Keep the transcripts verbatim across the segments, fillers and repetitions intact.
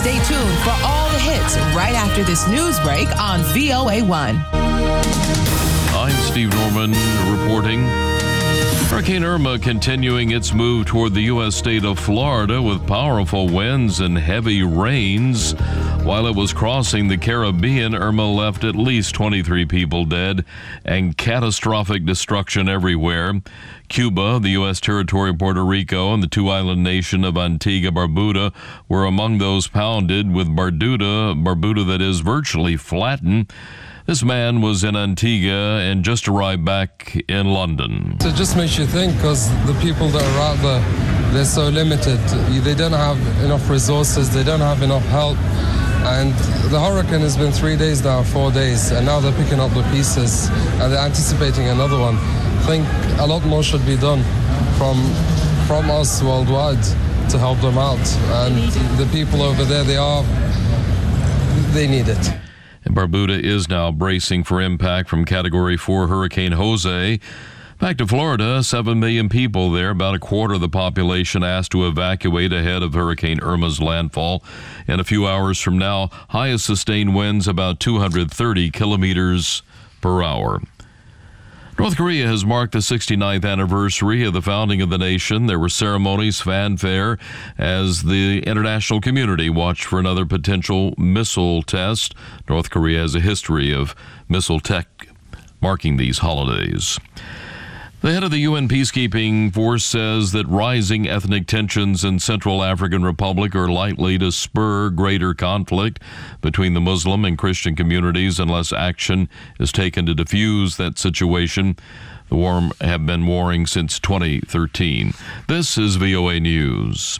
Stay tuned for all the hits right after this news break on V O A one. I'm Steve Norman reporting. Hurricane Irma continuing its move toward the U S state of Florida with powerful winds and heavy rains. While it was crossing the Caribbean, Irma left at least twenty-three people dead and catastrophic destruction everywhere. Cuba, the U S territory of Puerto Rico, and the two-island nation of Antigua Barbuda were among those pounded, with Barbuda, Barbuda that is, virtually flattened. This man was in Antigua and just arrived back in London. It just makes you think, because the people that are out there, they're so limited. They don't have enough resources, they don't have enough help. And the hurricane has been three days now, four days, and now they're picking up the pieces and they're anticipating another one. I think a lot more should be done from, from us worldwide to help them out. And the people over there, they are, they need it. And Barbuda is now bracing for impact from Category four Hurricane Jose. Back to Florida, seven million people there, about a quarter of the population asked to evacuate ahead of Hurricane Irma's landfall. In a few hours from now, highest sustained winds about two hundred thirty kilometers per hour. North Korea has marked the sixty-ninth anniversary of the founding of the nation. There were ceremonies, fanfare, as the international community watched for another potential missile test. North Korea has a history of missile tech marking these holidays. The head of the U N peacekeeping force says that rising ethnic tensions in Central African Republic are likely to spur greater conflict between the Muslim and Christian communities unless action is taken to defuse that situation. The war have been warring since twenty thirteen. This is V O A News.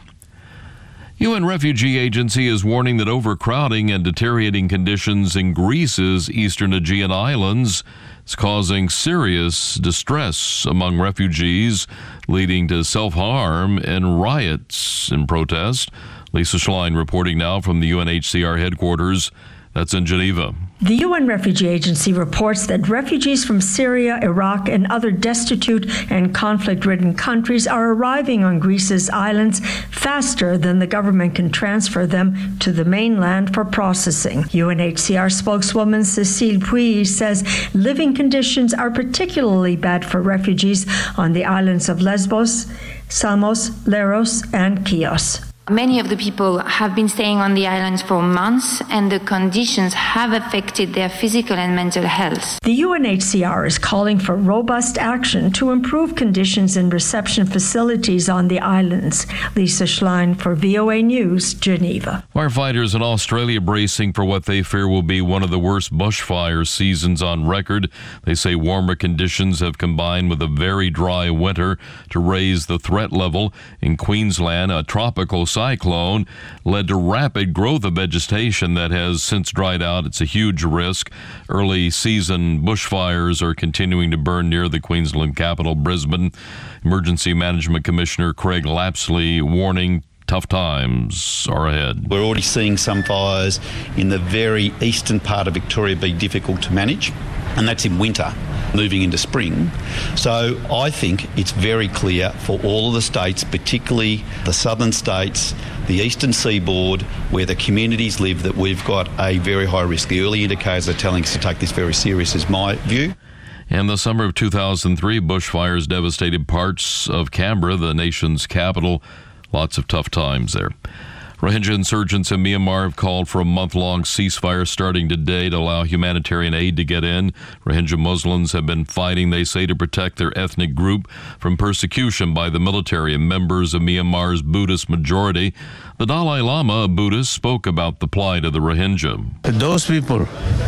U N Refugee Agency is warning that overcrowding and deteriorating conditions in Greece's eastern Aegean islands is causing serious distress among refugees, leading to self-harm and riots in protest. Lisa Schlein reporting now from the U N H C R headquarters. That's in Geneva. The U N Refugee Agency reports that refugees from Syria, Iraq, and other destitute and conflict-ridden countries are arriving on Greece's islands faster than the government can transfer them to the mainland for processing. U N H C R spokeswoman Cécile Puy says living conditions are particularly bad for refugees on the islands of Lesbos, Samos, Leros, and Chios. Many of the people have been staying on the islands for months, and the conditions have affected their physical and mental health. The U N H C R is calling for robust action to improve conditions in reception facilities on the islands. Lisa Schlein for V O A News, Geneva. Firefighters in Australia bracing for what they fear will be one of the worst bushfire seasons on record. They say warmer conditions have combined with a very dry winter to raise the threat level. In Queensland, a tropical cyclone led to rapid growth of vegetation that has since dried out. It's a huge risk. Early season bushfires are continuing to burn near the Queensland capital, Brisbane. Emergency Management Commissioner Craig Lapsley warning tough times are ahead. We're already seeing some fires in the very eastern part of Victoria be difficult to manage, and that's in winter, moving into spring. So I think it's very clear for all of the states, particularly the southern states, the eastern seaboard, where the communities live, that we've got a very high risk. The early indicators are telling us to take this very serious, is my view. In the summer of two thousand three, bushfires devastated parts of Canberra, the nation's capital. Lots of tough times there. Rohingya insurgents in Myanmar have called for a month-long ceasefire starting today to allow humanitarian aid to get in. Rohingya Muslims have been fighting, they say, to protect their ethnic group from persecution by the military and members of Myanmar's Buddhist majority. The Dalai Lama, a Buddhist, spoke about the plight of the Rohingya. Those people,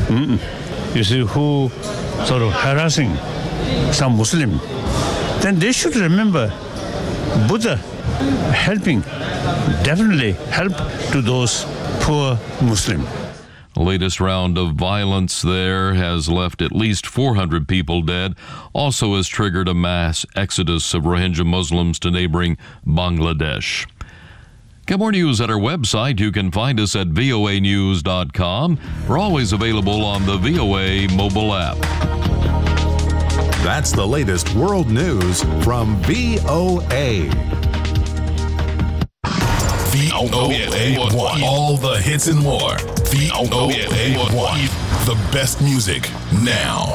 you see, who sort of harassing some Muslim, then they should remember Buddha helping, definitely help to those poor Muslim. The latest round of violence there has left at least four hundred people dead, also has triggered a mass exodus of Rohingya Muslims to neighboring Bangladesh. Get more news at our website. You can find us at V O A news dot com. We're always available on the V O A mobile app. That's the latest world news from V O A. V O A one. All the hits and more. V O A one. The best music now.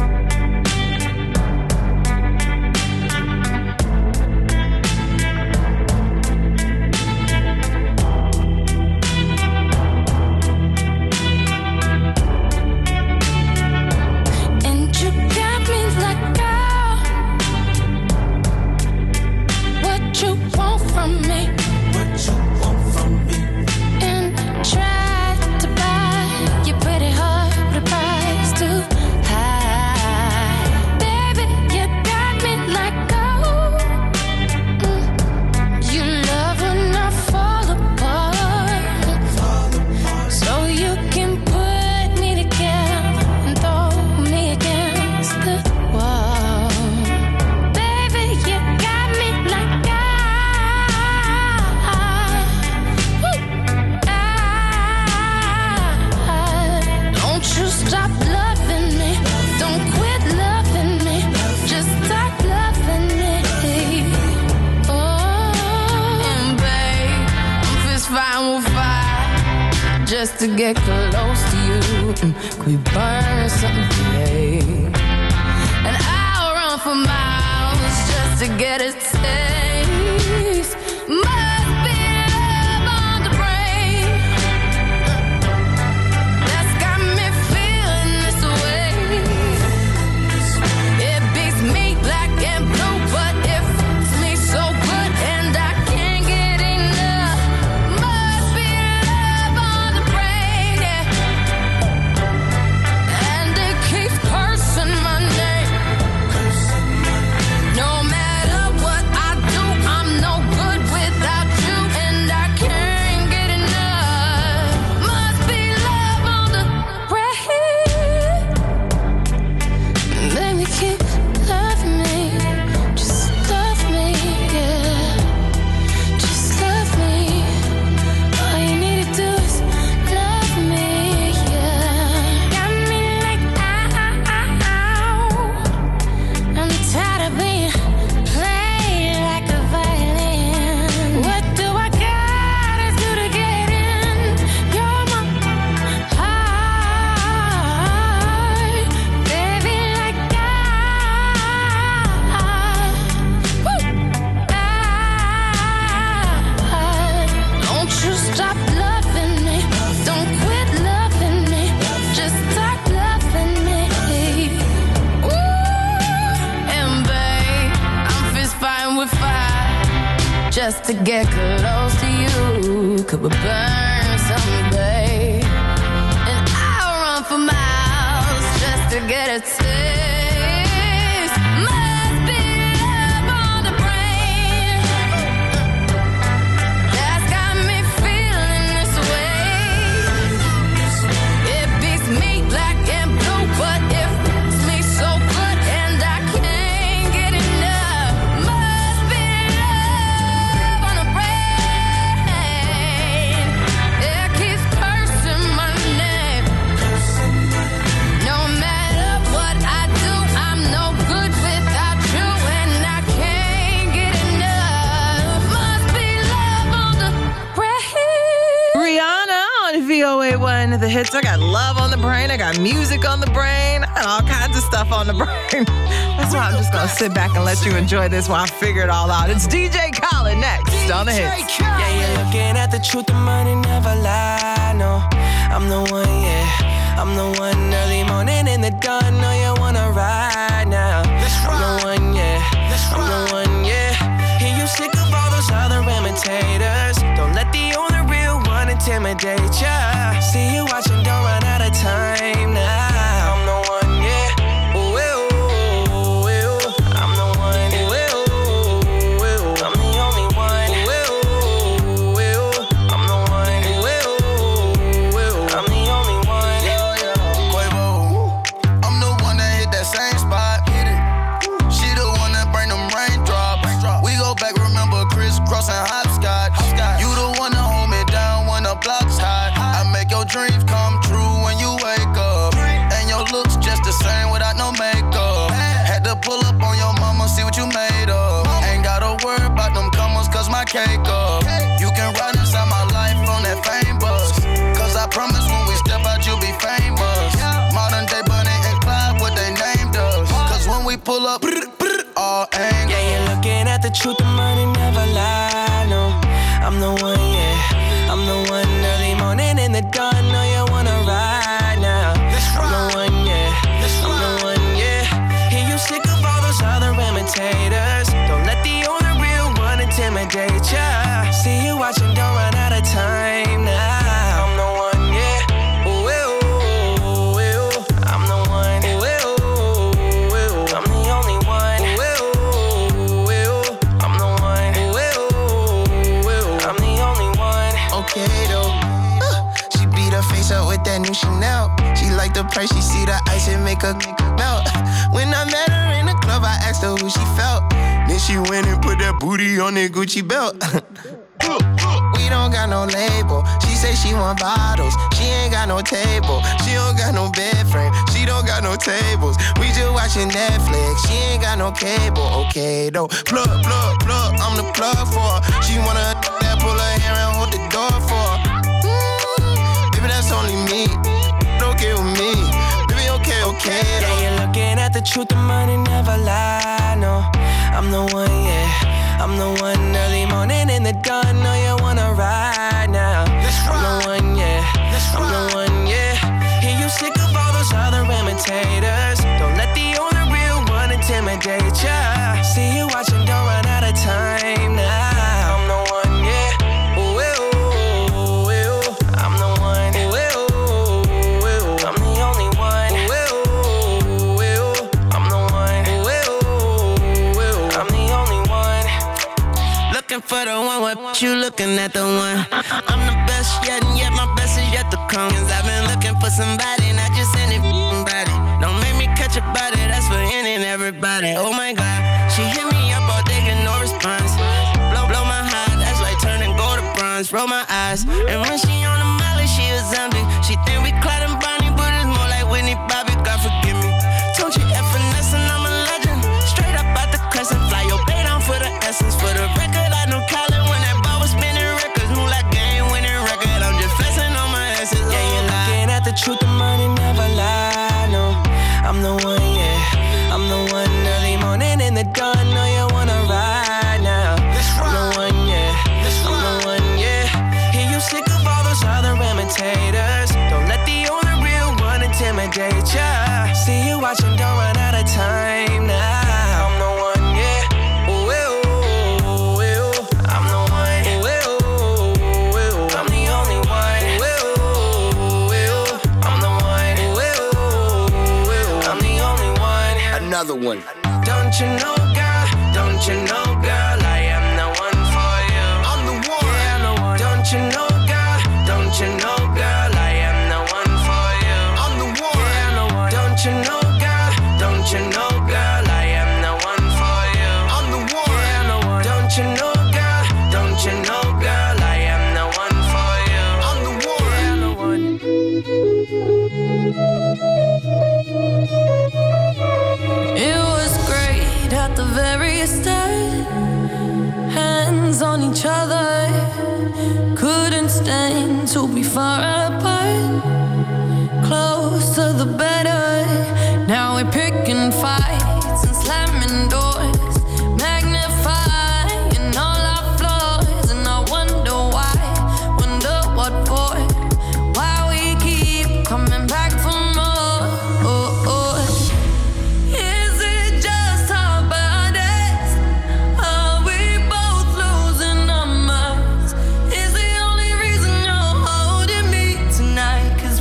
Just to get close to you, could we burn something today? And I'll run for miles just to get a taste. Must be love on the brain that's got me feeling this way. It beats me black and blue, but it fits me so good, and I can't get enough. Must be love on the brain, yeah. And it keeps cursing my name. No matter what I do, I'm no good without you, and I can't get enough. Must be love on the brain. Baby, keep loving me. Just love me, yeah. Just love me. All you need to do is love me, yeah. Got me like, ow, ow, ow. I'm tired of being played like a violin. What do I gotta do to get in? You're my heart, baby, like I. Woo! I. Don't you stop loving me. Don't quit loving me. Just start loving me. Ooh, and babe, I'm fist fighting with fire just to get close to you. Could we burn someday? And I'll run for miles just to get a taste. Must be love on the brain that's got me feeling this way. It beats me black and blue, but it fits me so good, and I can't get enough. Must be love on the brain. It keeps cursing my name. No matter what I do, I'm no good without you, and I can't get enough. Must be love on the brain. Rihanna on V O A one, the hits. I got love on the brain. I got music on the brain. I got all kinds of stuff on the brain. That's why I'm just going to sit back and let you enjoy this while I figure it all out. It's D J Khaled next on the hits. Yeah, you're looking at the truth, the money never lie. No, I'm the one, yeah. I'm the one early morning in the dawn. No, you wanna ride now. I'm the one, yeah. I'm the one, yeah. Hear you sick of all those other imitators. Don't let the only real one intimidate ya. See you watching, don't run out of time now. I'm the one, yeah. Ooh, ooh, ooh, ooh. I'm the one, ooh, ooh, ooh, ooh. I'm the only one, ooh, ooh, ooh, ooh. I'm the one, ooh, ooh, ooh, ooh. I'm the only one. Quavo, I'm the one that hit that same spot. She the one that bring them raindrops. We go back, remember crisscross and hopscotch. You the one that hold me down when the block's hot. I pull up, all angles. Yeah, you're looking at the truth, the money never lie, no. I'm the one, yeah. I'm the one early morning in the dawn. Know you wanna ride now. I'm the one, yeah. I'm the one, yeah. Hear you sick of all those other imitators. Don't let the only real one intimidate ya. See you watching, don't run out of time now. I'm the one, yeah. Ooh, ooh, ooh, ooh. I'm the one. Ooh, ooh, ooh. I'm the only one. Ooh, ooh, ooh. I'm the one. Ooh, ooh, ooh. I'm the only one. Okay though, uh, she beat her face up with that new Chanel. She like the price, she see the ice and make her melt. When I met her in the club, I asked her who she felt. Then she went and put that booty on that Gucci belt. We don't got no label. She say she want bottles. She ain't got no table. She don't got no bed frame. She don't got no tables. We just watching Netflix. She ain't got no cable. Okay though, plug, plug, plug. I'm the plug for her. She wanna that pull her hair and hold the door for her. Mm, baby, that's only me. Okay with me. Baby, okay, okay. Yeah, though. you're looking at the truth, the money never lie, no. I'm the one, yeah. I'm the one early morning in the dawn. Know you wanna ride now. I'm the one, yeah. I'm the one, yeah. Hear you sick of all those other imitators. Don't let the only real one intimidate ya. See you watching, don't run out of time now. I'm the one, yeah. Ooh, ooh, ooh, ooh. I'm the one. Ooh, ooh, ooh. I'm the only one. Ooh, ooh, ooh. I'm the one. Ooh, ooh, ooh. I'm the only one. Looking for the one, what you looking at the one? I'm the best yet, and yet my best is yet to come. Cause I've been looking for somebody, not just anybody. Don't make me catch a body, that's for any and everybody. Oh my God, she hit me up all day, get no response. Blow, blow my heart, that's like turning gold to bronze. Roll my eyes, and when she on the molly, she a zombie. She think we Clyde and Bonnie, but it's more like Whitney Bobby. God forgive me. Don't you F finesse and I'm a legend. Straight up out the crescent, fly your bait on for the essence. For the record, I know Colin when that ball was spinning records. Move like game winning record. I'm just flexing on my essence. Yeah, you're looking at the truth, the money never lie, no. I'm the one, yeah. I'm the one early morning in the dawn. Know you wanna ride now. I'm the one, yeah. I'm the one, yeah. Hear you sick of all those other imitators. Don't let the only real one intimidate ya. See you watching, don't run out of time now. I'm the one, yeah. Ooh, ooh, ooh, ooh. I'm the one. Ooh, ooh, ooh. I'm the only one. Ooh, ooh, ooh. I'm the one. Ooh, ooh, ooh. I'm the only one. Another one. Don't you know, girl? Don't you know, girl? I am the one for you. I'm the one. Yeah, I'm the one. Don't you know, girl? Don't you know, girl? I am the one for you. I'm the one. Yeah, I'm the one. Don't you know, girl? Don't you know, girl? I am the one for you. I'm the one. Yeah, I'm the one. Don't you know, girl? Don't you know, girl? I am the one for you. I'm the one. Yeah, I'm the one. It was great at the very start. Hands on each other. Couldn't stand to be far apart. Closer the better. Now we're picking fights and slamming doors. Magnifying all our flaws. And I wonder why. Wonder what for. Why we keep coming back for more. Oh, oh. Is it just our bodies? Are we both losing our minds? Is the only reason you're holding me tonight? 'Cause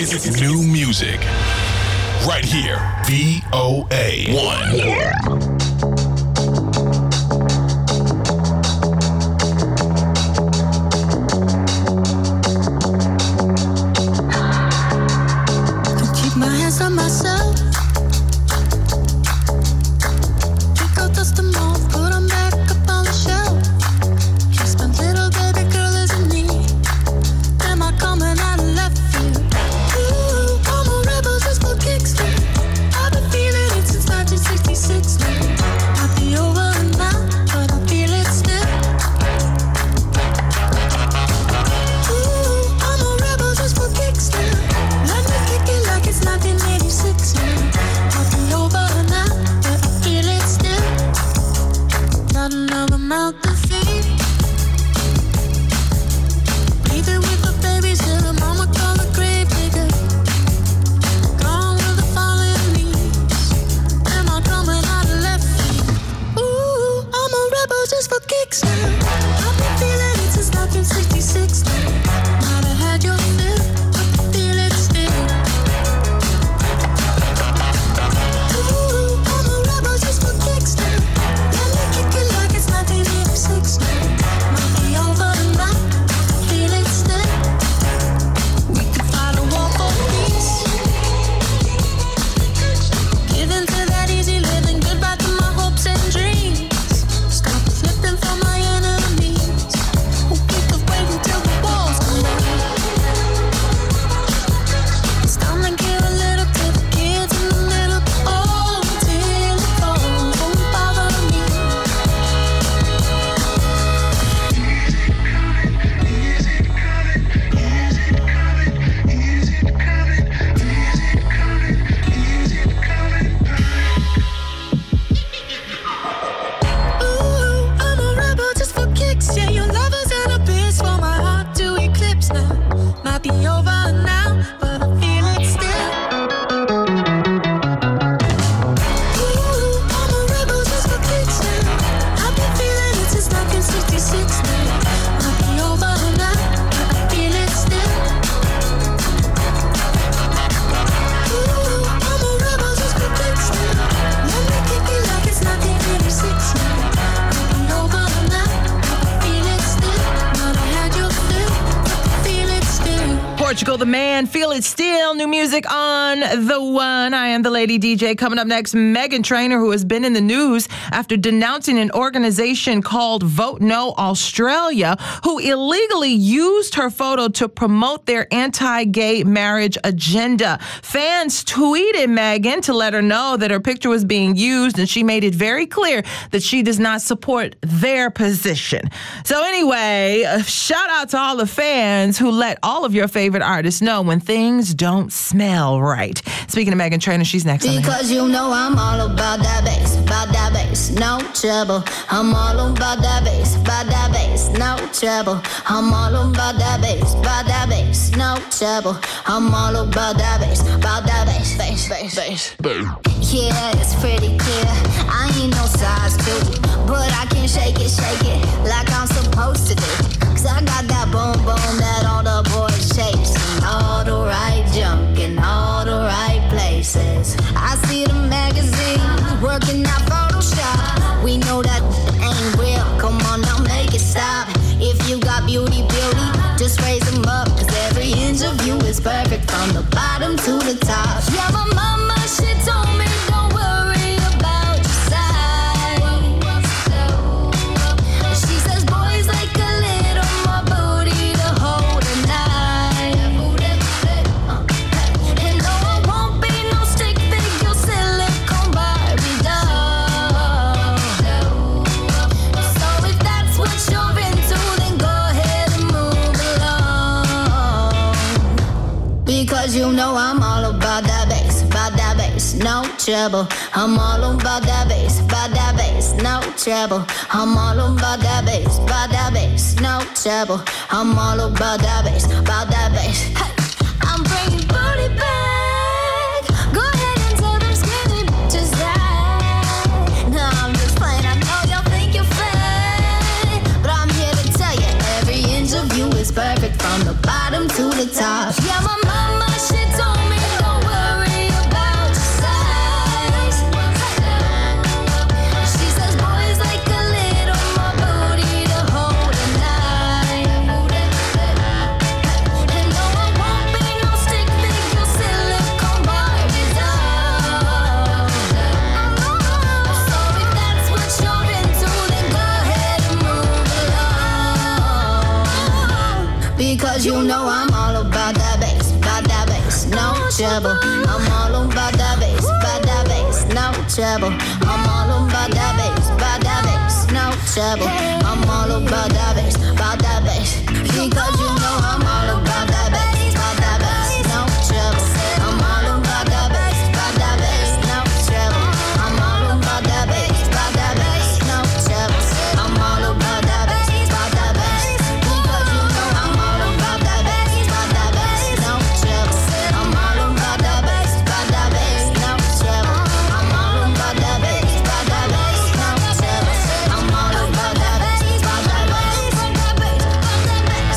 It's new music. Right here. V O A one. On myself, pick out dust them off, put them back up on the shelf. Yes, my little baby girl isn't me. Am I coming out of left field? Ooh, I'm a rebel just for kicks. I've been feeling it since nineteen sixty-six. Might be over now, but I feel it still. Ooh, I'm a rebel just for kicks. Let me kick it like it's nineteen eighty-six. I'll be over now, but I feel it still. Not another mouth to feed. Breathing with the babies till the mama call the grave digger. Gone with the falling leaves. Am I coming out of left field? Ooh, I'm a rebel just for kicks now. I've been feeling it since nineteen sixty-six now. Might have had your fill, but I feel it still. Ooh, I'm a rebel just for kicks now. Let me kick it like it's nineteen eighty-six now. Might be over now, feel it still. We could fight a war for peace. Giving to that easy living, goodbye to my hopes and dreams. Stop flipping for my enemies who keep us waiting till the walls come down. It's time to give a little to the kids in the middle. Oh, till it falls, won't bother me. Ooh, I'm a rebel just for kicks. Yeah, your lovers and a bitch for my heart to eclipse now. Might be over now, but I feel it still. Ooh, I'm a rebel just for kicks now. I've been feeling it since nineteen sixty-six now. Might be over now, but I feel it still. Ooh, I'm a rebel just for kicks now. Let me kick it like it's nineteen eighty-six now. Might be over now, but I feel it still. Might have had your fill, but I feel it still. Portugal the Man, Feel It Still. New music on The One. I am the Lady D J. Coming up next, Meghan Trainor, who has been in the news after denouncing an organization called Vote No Australia, who illegally used her photo to promote their anti-gay marriage agenda. Fans tweeted Meghan to let her know that her picture was being used, and she made it very clear that she does not support their position. So anyway, uh, shout out to all the fans who let all of your favorite artists know when things don't smell right. Speaking of Meghan Trainor, she's next on the Because you know I'm all about that bass, about that bass, no trouble. I'm all about that bass, about that bass, no trouble. I'm all about that bass, about that bass, no trouble. I'm all about that bass, about that bass, bass, bass, bass. Yeah, it's pretty clear. I ain't no size two, but I can shake it, shake it like I'm supposed to do. Cause I got that boom boom that all the boys chase, and all the right junk in all the right places. I see the magazines working out Photoshop. We know that ain't real. Come on now, make it stop. If you got beauty, beauty, just raise them up. Cause every inch of you is perfect from the bottom to the top. Yeah, my mama, she told me don't worry about your size. She says boys like a little more booty to hold a knife. And no, I won't be no stick figure silicone Barbie doll. So if that's what you're into, then go ahead and move along. Because you know I'm all about that bass, about that bass, no trouble. I'm all about that bass, about that bass, no trouble. I'm all about that bass, about that bass, no trouble. I'm all about that bass, about that bass. Hey, I'm bringing booty back. Go ahead and tell them skinny bitches that. No, I'm just playing. I know y'all think you're fake, but I'm here to tell you every inch of you is perfect from the bottom to the top. Yeah, my mama, she told trouble. I'm all about that bass, about that bass, no trouble. I'm all about that bass, about that bass, no trouble. I'm all about that bass, about that bass, because you know I'm all about that bass, about that bass, no trouble. I'm all about that bass, about that bass, no trouble. I'm all about that bass, about that bass, no trouble. I'm all about that bass, about that bass, because you know I'm all about that bass, about that bass, no trouble. I'm all about that bass, about that bass, no trouble. I'm all about that bass, about that bass, no trouble. I'm all about that bass, about that bass, about that bass, about that bass.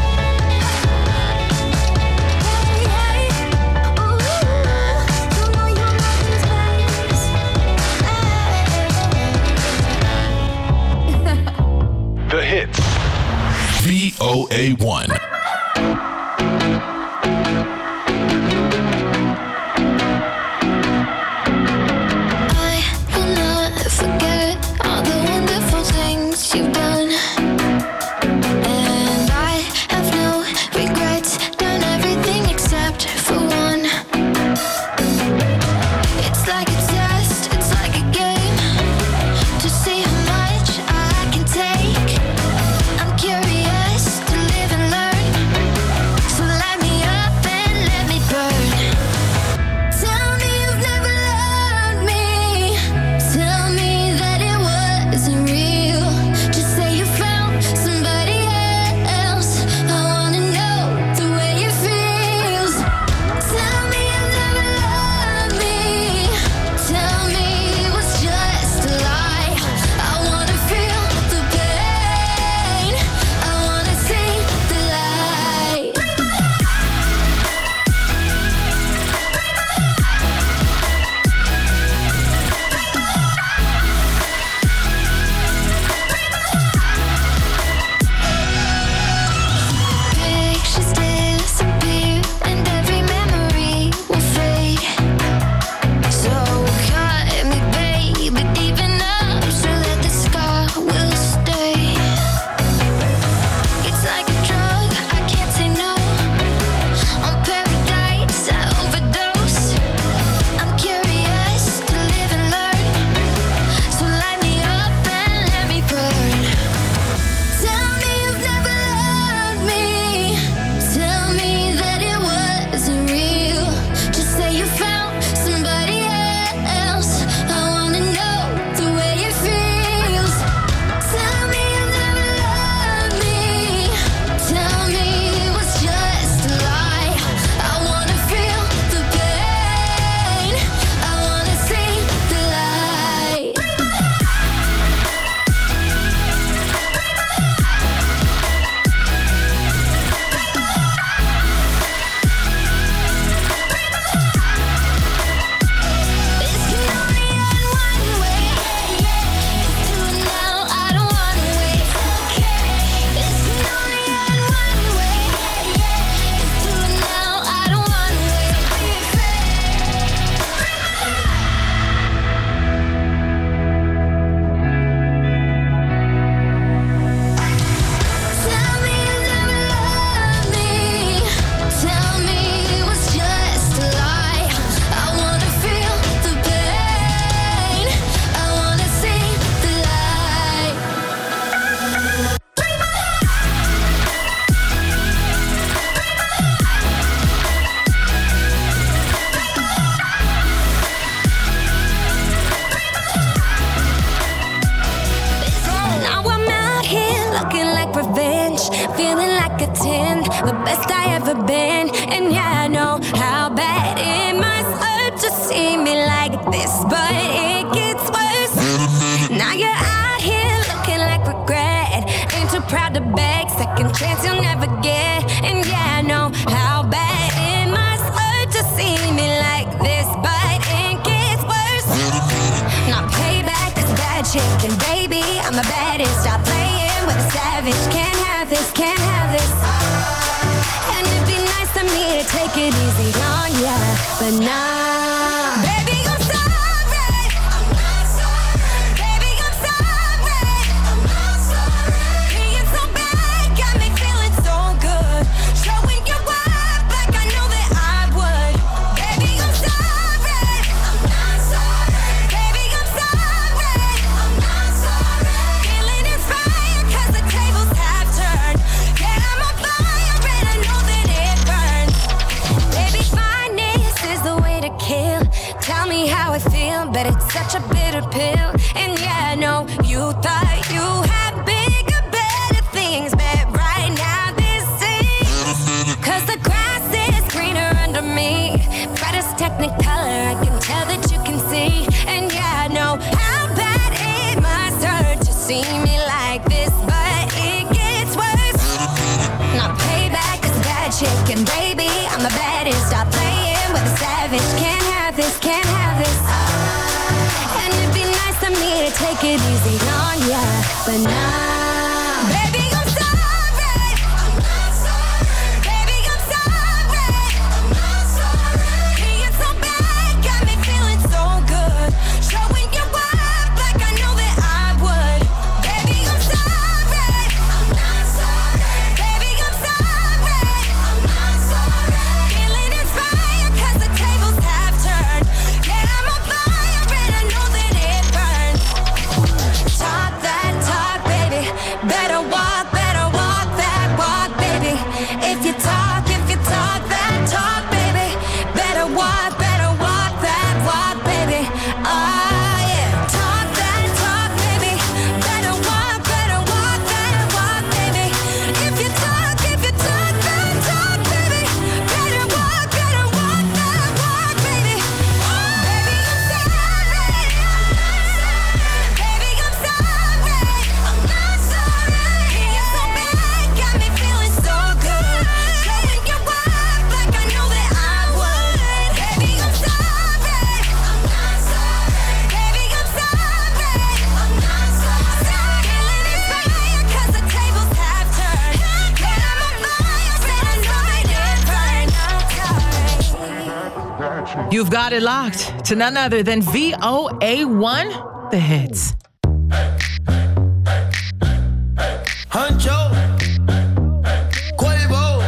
The hits. V O A one. I will not forget all the wonderful things you've done. And I have no regrets, done everything except for one. It's like a test, it's like a game, to see how much I can take. I'm curious to live and learn, so light me up and let me burn. Tell me you've never loved me. Tell me that it wasn't real. Just say you found somebody else. I wanna know the way it feels. Tell me you've never loved me. Tell me it was just a lie. I wanna feel the pain. I wanna see the light. Pictures disappear and every memory will fade. So cut me, baby, deep enough so that the scar will stay. It's like a drug, I can't say no. On paradise, I overdose. I'm curious to live and learn, so light me up and let me burn. Tell me you've never loved me. Tell me that it wasn't real. Just say you found somebody else. I wanna know the way it feels. Tell me you've never loved me. Tell me it was just a lie. I wanna feel the pain. I wanna see the light. This can only end one way. It's do it now, I don't wanna wait. This can only end one way. It's do it now, I don't wanna wait. Tell me you never loved me. Tell me it was just a lie. I wanna feel the pain. I wanna see the light. Now I'm out here looking like revenge, feeling like a ten, the best I ever been. And yeah, I know how bad it must hurt to see me like this, but it gets worse. Now you're out here looking like regret, ain't too proud to beg, second chance you'll never get. And yeah, I know how bad it must hurt to see me like this, but it gets worse. Now payback is bad chicken, baby, I'm the baddest. Stop playing with a savage, can't have this, can't have this. And it'd be nice of me to take it easy on ya, but nah. Baby, I'm sorry. I'm not sorry. Baby, I'm sorry. I'm not sorry. Being so bad got me feeling so good. Showing you up like I know that I would. pill. And yeah, I know you thought you had bigger, better things, but right now this is. Cause the grass is greener under me. Brightest technicolor, I can tell that you can see. And yeah, I know how bad it must hurt to see me like this, but it gets worse. Not payback is bad chicken, baby. I'm the baddest. Stop playing with a savage. Can't have this, can't have this. And it'd be nice of me to take it easy on ya, but nah. Baby, I'm sorry. I'm not sorry. Baby, I'm sorry. I'm not sorry. Being so bad got me feeling so good. Showing you up like I know that I would. Baby, I'm sorry. I'm not sorry. Baby, I'm sorry. I'm not sorry. Feeling inspired cause the tables have turned. Yeah, I'm on fire and I know that it burns. Talk that talk, baby. Better walk, better walk that walk, baby. If you talk, if you talk that talk, baby. Better walk, better walk that walk, baby. Oh yeah. Talk that talk, baby. Better walk, better walk that walk, baby. If you talk, if you talk that talk, baby. Better walk, better walk that walk, baby. Baby, I'm sorry. Baby, I'm sorry. I'm not sorry. Being so bad got me feeling so good. Showing you up like I know that I would. Baby, I'm sorry. I'm not sorry. Baby, I'm sorry. I'm not sorry. Feeling inspired cause the tables have turned. Yeah, I'm on fire and I know that it burns. You've got it locked to none other than V O A one, the hits. Huncho, Quavo,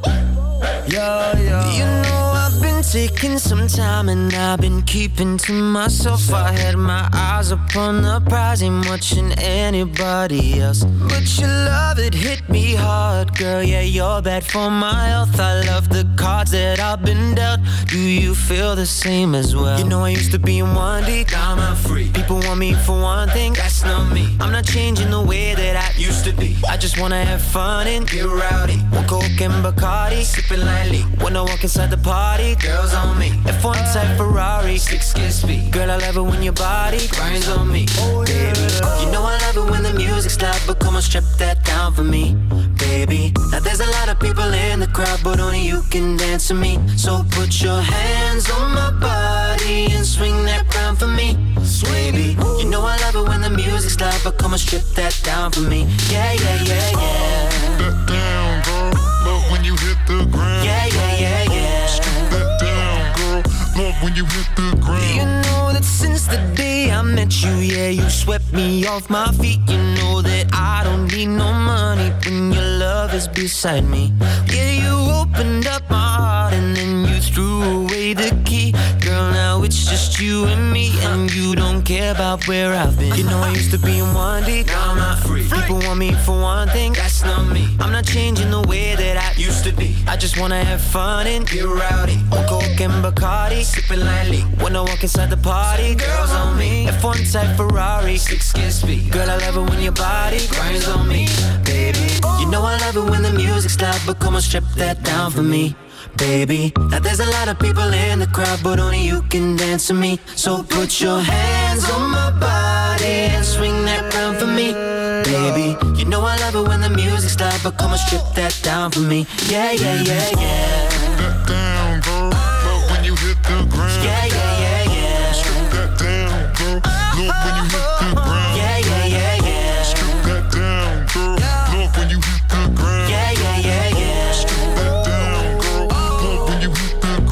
yeah, yeah. You know I've been taking some time and I've been keeping to myself. I had my eyes upon the prize, ain't watching anybody else. But your love, it hit me hard, girl. Yeah, you're bad for my health. I love the cards that I've been dealt. Do you feel the same as well? You know I used to be in one deep, now I'm free. People want me for one thing, that's not me. I'm not changing the way that I used to be. I just wanna have fun and get rowdy. One Coke and Bacardi, sipping lightly. When I walk inside the party, girls on me. F one type Ferrari, six kiss speed. Girl, I love it when your body grinds on me. Baby, you know I love it when the music's loud, but come on, strip that down for me, baby. Now there's a lot of people in the crowd, but only you can dance to me. So put your hands on my body and swing that round for me, baby. You know I love it when the music's loud, but come on, strip that down for me. Yeah, yeah, yeah, yeah. That down, girl. Love when you hit the ground. Yeah, yeah, yeah, yeah. Strip that down, girl. Love when you hit the ground. You know that since the day I met you, yeah, you swept me off my feet. You know that I don't need no money when your love is beside me. Yeah, you opened up my heart and then you threw away the key. Girl, now it's just you and me, and you don't care about where I've been. You know I used to be in one deep, now I'm not free. People want me for one thing, that's not me. I'm not changing the way that I used to be. I just wanna have fun and get rowdy. On Coke and Bacardi, sipping lightly. When I walk inside the party, girls on me. F one type Ferrari, six kiss speed. Girl, I love it when your body grinds on me, baby. You know I love it when the music's loud, but come on, strip that down for me, baby. Now there's a lot of people in the crowd, but only you can dance to me. So put your hands on my body and swing that round for me, baby. You know I love it when the music's loud, but come on, strip that down for me. Yeah, yeah, yeah, yeah. That down, girl. Love when you hit the ground. Yeah, yeah, yeah, yeah. Strip that down, girl. Love when you hit the ground. Yeah, yeah, yeah, yeah. Strip that down, girl. Love when you hit the ground. Yeah, yeah, yeah, yeah. Strip that down, girl. Love when you hit the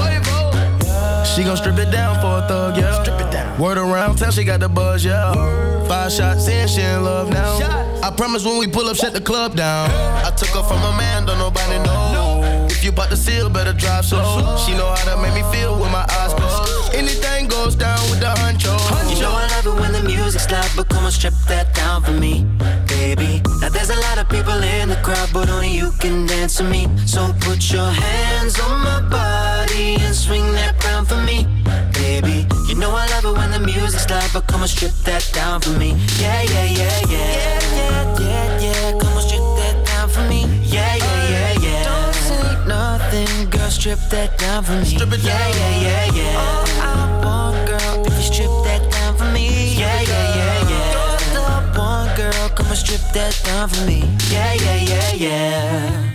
ground. She gon' strip it down for a thug, yeah. Strip it down. Word around town, she got the buzz, yeah. Five shots in, she in love now. I promise when we pull up, shut the club down. I took her from a man, don't nobody know. If you bought the seal, better drive slow. She know how to make me feel with my eyes closed. Anything goes down with the huncho. You know I love it when the music's loud, but come on, strip that down for me, baby. Now there's a lot of people in the crowd, but only you can dance to me. So put your hands on my body and swing that round for me, baby. You know I love it when the music's loud, but come on, strip that down for me. Yeah, yeah, yeah, yeah. Yeah, yeah, yeah, yeah. Come on, strip that down for me. Yeah, yeah, yeah, yeah. Don't say nothing, girl, strip that down for me. Strip it down. Yeah, yeah, yeah, yeah. All I want, girl, if you strip that down for me. Yeah, yeah, yeah, yeah. You're the one, girl, come on, strip that down for me. Yeah, yeah, yeah, yeah.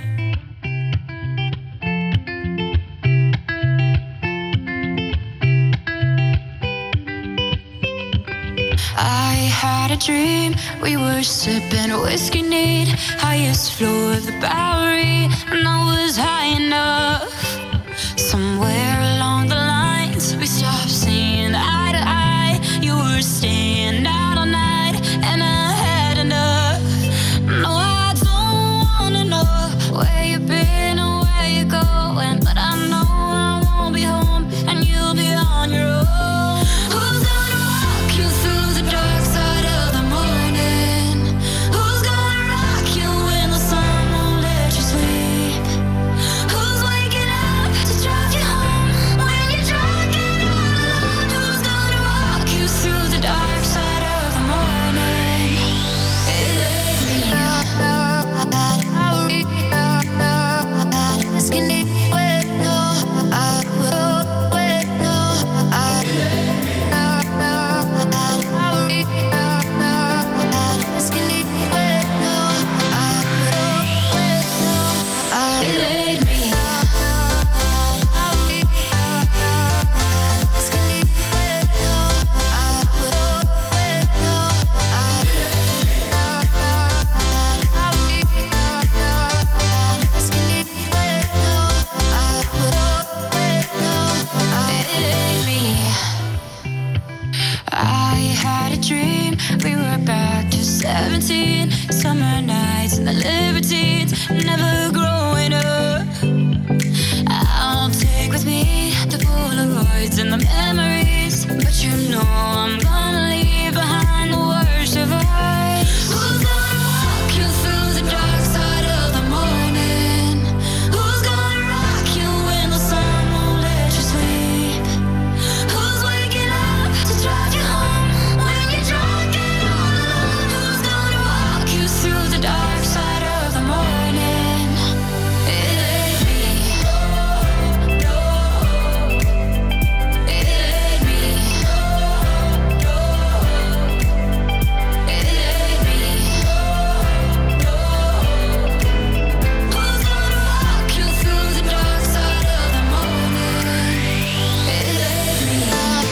I had a dream, we were sipping whiskey neat, highest floor of the Bowery, and I was high enough. Somewhere along the lines, we stopped seeing eye to eye. You were staying out all night, and I had enough. No, I don't wanna know where you've been or where you're going, but I know I won't be home, and you'll be on your own. Who's gonna walk you through the dark side of the morning? Who's gonna rock you when the sun won't let you sleep? Who's waking up to drive you home when you're drunk and all alone? Who's gonna walk you through the dark side of the morning? It ain't me. I had a dream, we were back to seventeen, summer nights and the libertines, never growing up. I'll take with me the Polaroids and the memories, but you know I'm gonna leave behind the worst of us. Who's gonna walk you through the dark side of the morning? Who's gonna rock you when the sun won't let you sleep? Who's waking up to drive you home when you're drunk and all alone? Who's gonna walk you through the dark side of the morning? It ain't me. No, it ain't me. No, it ain't me. No, who's gonna walk you through the dark side of the morning? It ain't me.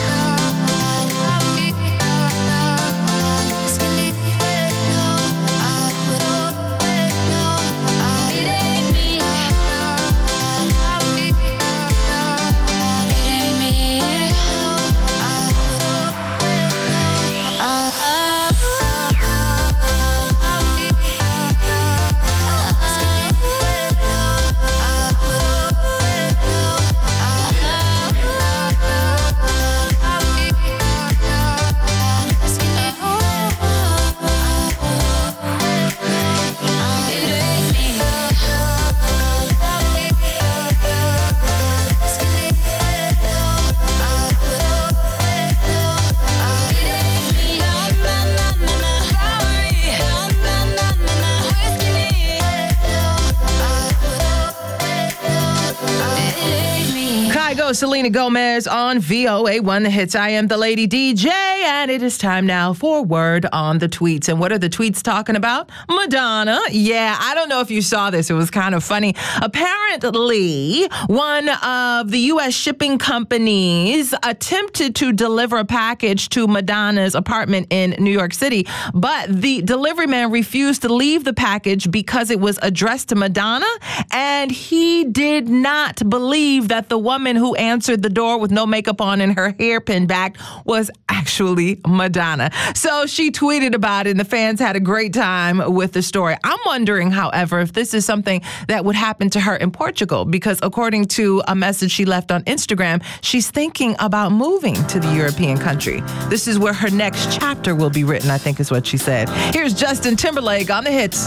Kygo, Selena Gomez on V O A one The Hits. I am the Lady D J, and it is time now for Word on the Tweets. And what are the tweets talking about? Madonna. Yeah, I don't know if you saw this. It was kind of funny. Apparently, one of the U S shipping companies attempted to deliver a package to Madonna's apartment in New York City, but the delivery man refused to leave the package because it was addressed to Madonna, and he did not believe that the woman who answered the door with no makeup on and her hair pinned back was actually Madonna. So she tweeted about it, and the fans had a great time with the story. I'm wondering, however, if this is something that would happen to her in Portugal, because according to a message she left on Instagram, she's thinking about moving to the European country. This is where her next chapter will be written, I think is what she said. Here's Justin Timberlake on the hits.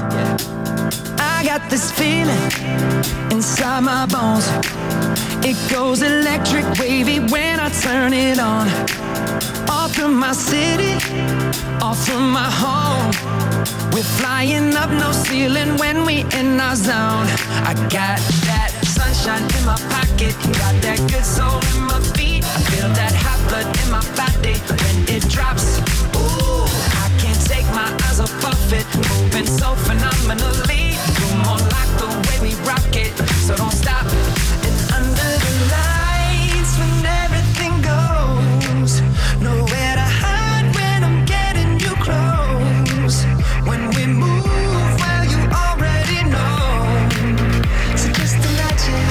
I got this feeling inside my bones. It goes electric wavy when I turn it on. All from my city, off from my home. We're flying up, no ceiling when we in our zone. I got that sunshine in my pocket, got that good soul in my feet. I feel that hot blood in my body when it drops. Ooh, I can't take my eyes off of it, moving so phenomenally. You're more like the way we rock it, so don't stop. And under the lights, when everything goes, nowhere to hide when I'm getting you close. When we move, well, you already know. So just imagine.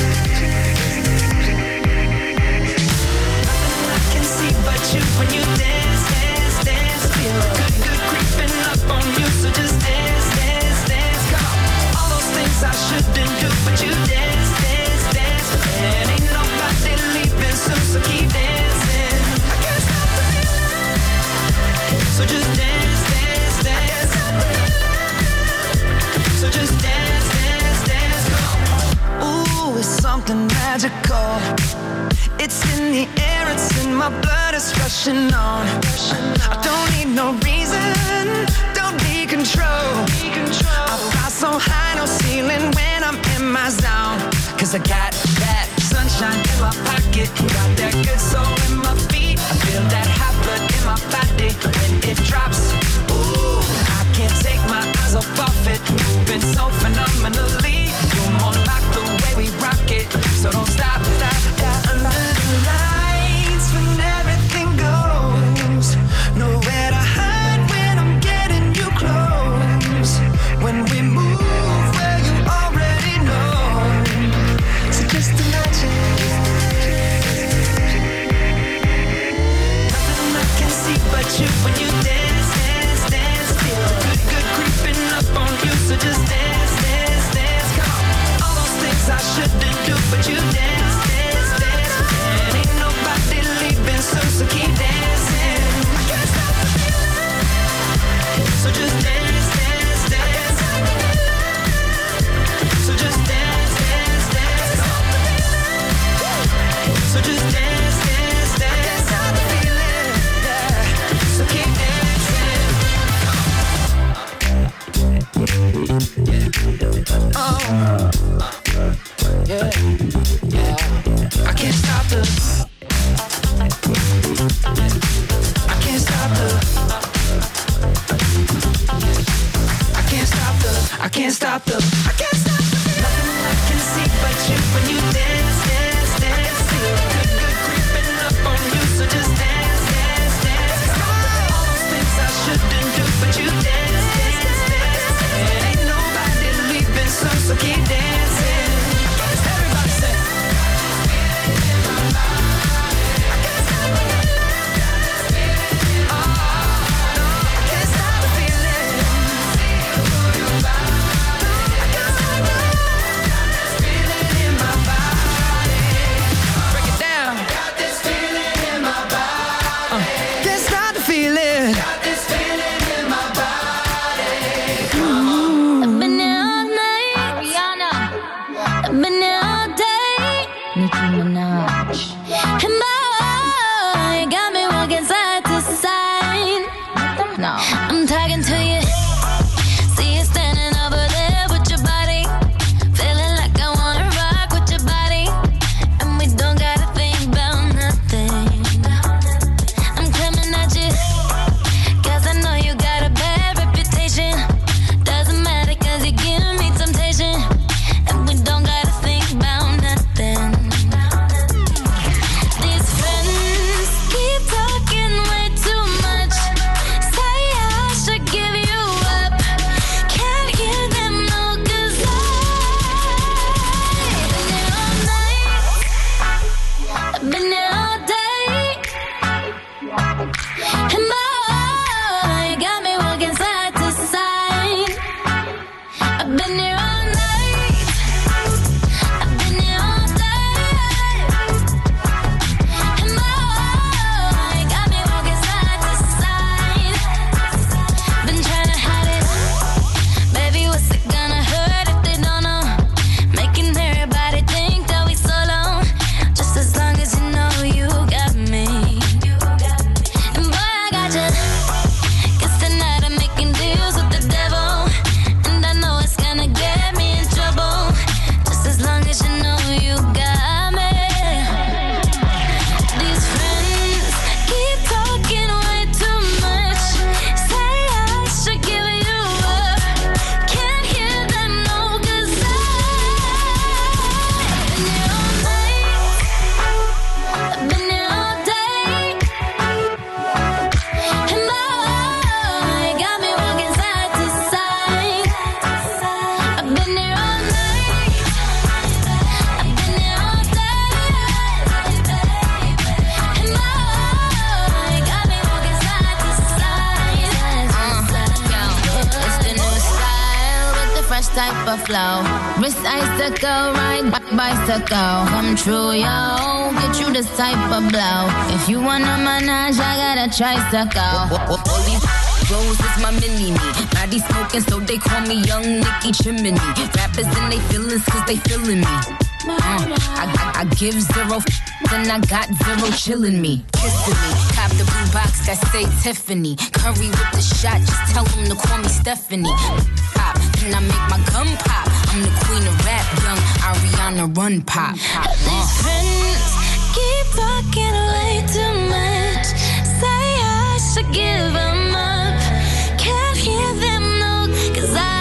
Nothing I can see but you when you dance, dance, dance. Feel good, good creeping up on you. So just dance, dance, dance. Come on. All those things I shouldn't do, but you dance, dance, dance. And ain't nobody leaving soon, so keep dancing. I can't stop the feeling. So just dance, dance, dance. So just dance, dance, dance. Ooh, it's something magical. It's in the air, it's in my blood, it's rushing on. I don't need no reason, don't need control. I fly so high, no ceiling when I'm in my zone. Cause I got that sunshine in my pocket, got that good soul in my feet. I feel that hot blood in my body when it drops. Ooh, I can't take my eyes off of it, moving so phenomenally. You're more like the way we rock it, so don't stop, stop, stop. Under the lights, when everything goes, nowhere to hide when I'm getting you close. When we move, well, you already know. So just imagine. Nothing I can see but you when you dance, dance, dance. Feel good, good creeping up on you. So just dance, dance, dance. Come on. All those things I shouldn't do, but you dance, dance, dance. And ain't nobody leaving soon, so keep dancing. I can't stop the feeling. So just dance, dance, dance. So just dance, dance, dance. So just dance, dance, dance. I can't stop the feeling, yeah. So keep dancing. Oh, yeah, yeah. I can't stop the. I can't stop the. I can't stop the. I can't stop the. I can't stop the. Nothing I can see but you when you dance, dance, dance. Feel good, good creeping up on you. So just dance, dance, dance. All those things I shouldn't do, but you dance, dance, dance. And ain't nobody leaving soon, so keep dancing. Everybody say. I'm talking to you. See you standing over there with your body, feeling like I wanna rock with your body, and we don't gotta think about nothing. I'm coming at you, cause I know you got a bad reputation. Doesn't matter cause you give me temptation, and we don't gotta think about nothing. These friends keep talking way too much. Say I fresh type of flow. Wrist icicle, ride bicycle. Come true, yo. Get you this type of blow. If you wanna manage, I got a tricycle. All these Rose is my mini-me. Body smoking, so they call me Young Nicky Chimney. Rappers and they feelings, cause they feeling me. Uh, I, I, I give zero f- then I got zero chillin' me. Kissing me. Cop the blue box that say Tiffany. Curry with the shot, just tell them to call me Stephanie. Pop, then I make my gun pop. I'm the queen of rap, young Ariana Run Pop. Uh. These friends keep talking way too much. Say I should give them up. Can't hear them, no, cause I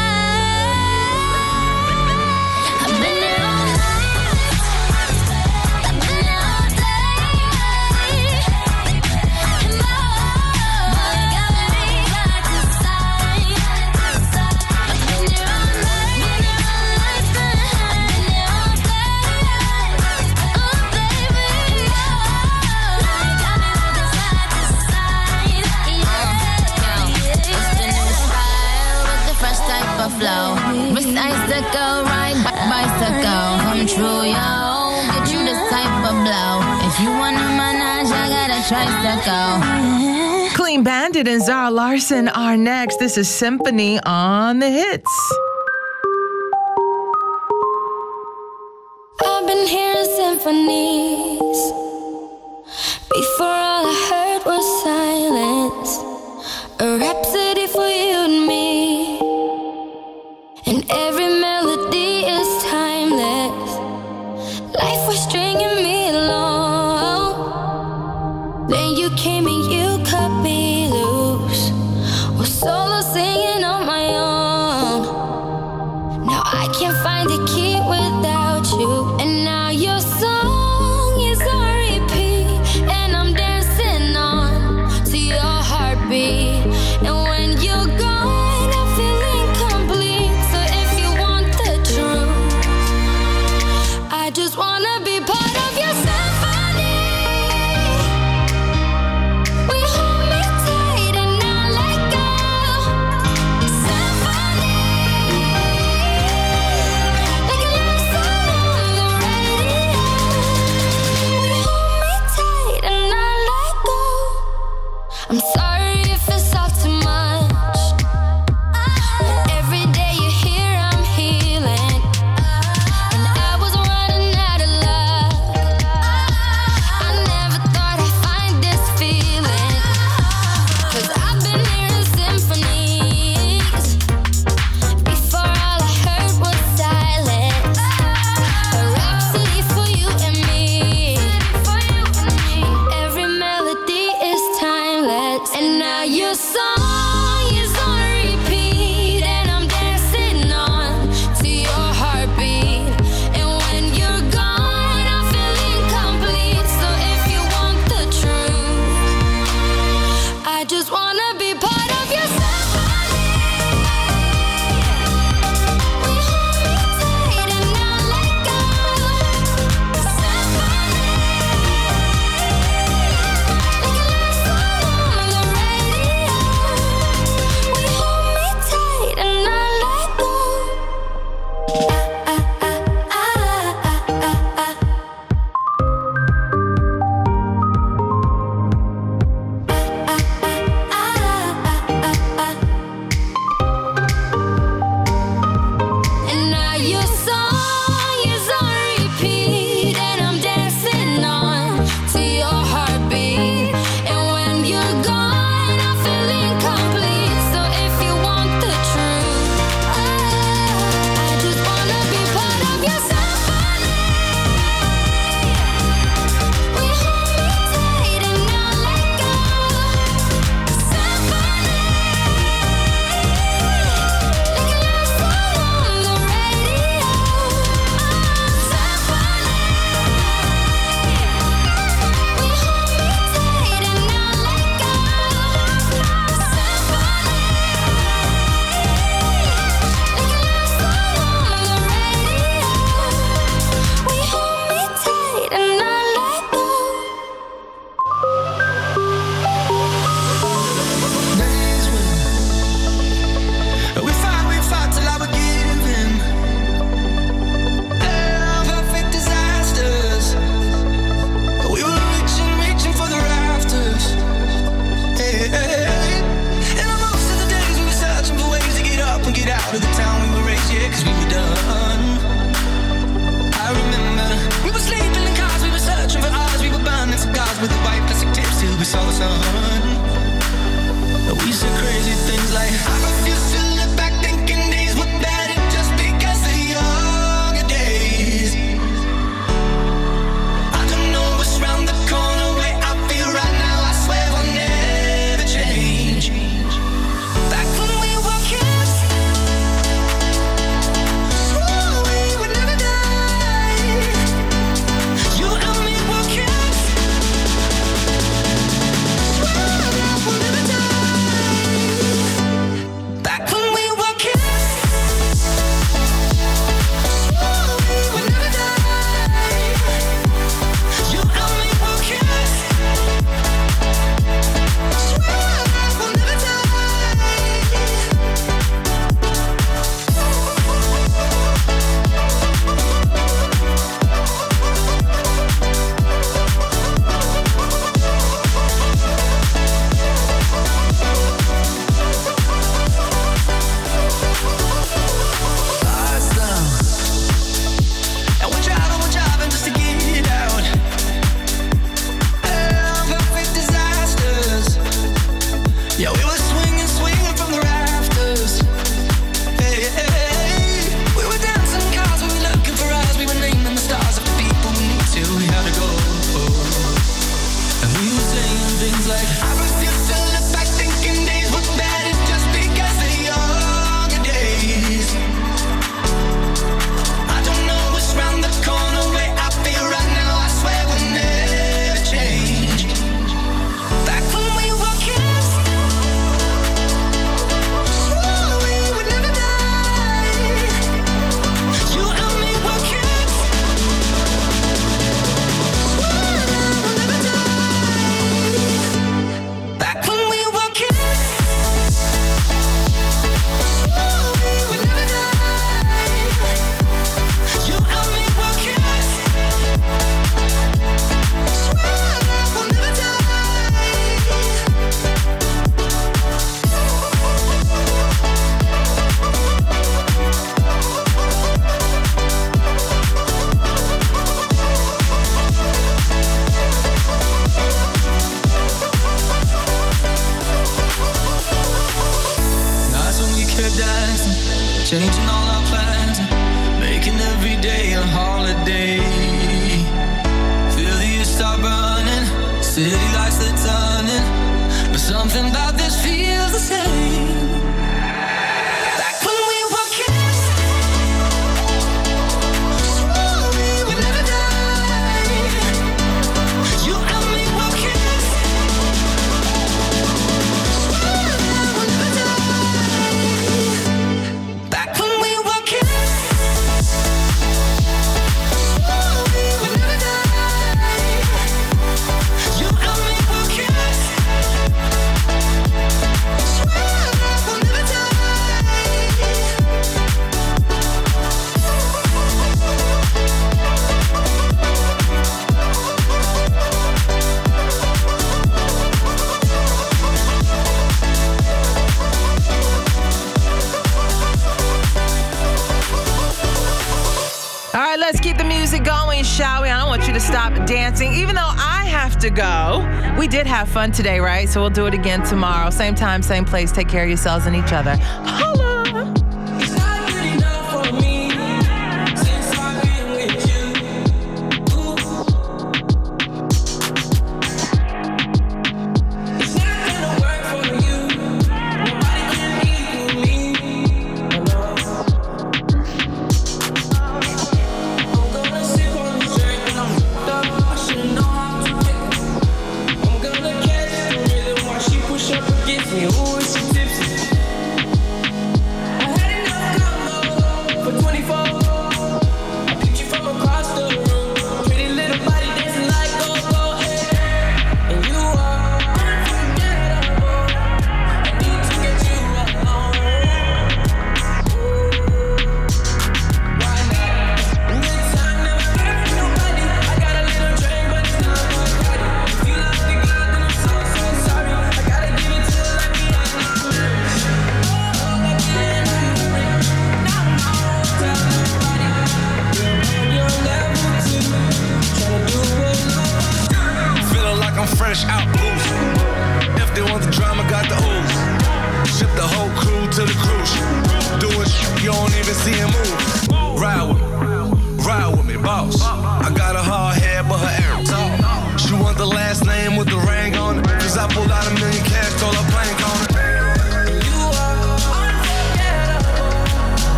I've been there all night. I've been there all day. And oh, you got me back to side. I've been there all night. Been there all night. I've been there all day. Oh baby, oh, you got me moving side to side. Yeah, It's the new style with the fresh type of flow. Wrist icicle, ride bicycle. Come true, yo. Get you this type of blow. If you wanna manage, I got a tricycle. Clean Bandit and Zara Larsson are next. This is Symphony on the Hits. I've been hearing symphonies. Before all I heard was silence. A rhapsody for you and me. And every melody is timeless. Life was stringing me along. Then you came and you cut me loose. Was solo singing on my own. Now I can't find a key without you. And now your song is on repeat. And I'm dancing on to your heartbeat. And when you're gone, I feel incomplete. So if you want the truth, I just wanna be part of your symphony. We hold me tight and not let go. Symphony, like a love song on the radio. We hold me tight and not let go. I'm sorry if it's all too much. Every day you hear I'm healing. And I was running out of luck. I never thought I'd find this feeling. Cause I've been hearing symphonies. Before all I heard was silence. A rhapsody for you and me. And every melody is timeless. And now your song is on repeat. And I'm dancing on to your heartbeat. And when you're gone, I feel incomplete. So if you want the truth, I just wanna be part of your symphony. We hold me tight and not let go. Symphony, like a love song on the radio. We hold me tight and not let go. Ah, ah, ah, ah, ah, ah, ah. Ah, ah, ah, ah, Yeah, we were swinging, swinging from the rafters. Hey, hey, hey. We were dancing cars, we were looking for eyes, we were naming the stars of the people we need to. We had to go. And we were saying things like, I refuse to look back thinking days were bad, it's just because they're younger days. I don't know what's round the corner where I feel right now, I swear we'll never change. Back when we were kids, swore we would never die. You and me were kids, swore that we'll never die. Back when we were kids, swore we would never die. You and me were kids, swear that we'll never die. Nights when we kept dancing, changing all our plans, making every day a holiday. Feel the years start burning, city lights they're turning, but something about this feels the same. Back when we were kids, swore we would never die. You and me were kids, swear that we'll never die. Back when we were kids, swore we would never die. You and me were kids, swear that we'll never die. All right, let's keep the music going, shall we? I don't want you to stop dancing, even though I have to go. We did have fun today, right? So we'll do it again tomorrow. Same time, same place. Take care of yourselves and each other. Holla! It's not good enough for me since I've been with you. It's not gonna work for you. Nobody can equal me. I'm gonna sip on the drink when I'm fucked up. I should know how to pick it. I'm gonna catch the rhythm while she push up against me. Ooh, is she tipsy? I had enough combo for twenty-four. I picked you from across the room. Pretty little body dancing like go-go, eh. And you are unforgettable. I need to get you alone. Why not? Good time, never hurt nobody. I got a little drink, but it's not my body. If you love the girl, then I'm so, so sorry. I gotta give it to her like me, I'm not married. Oh, like me, I'm not married. Now I'm all tell nobody. You're on your level too. Tryna do what love do. Feeling like I'm fresh out loose. If they want the drama, got the ooze. Ship the whole crew to the cruise. Doing shit you don't even see him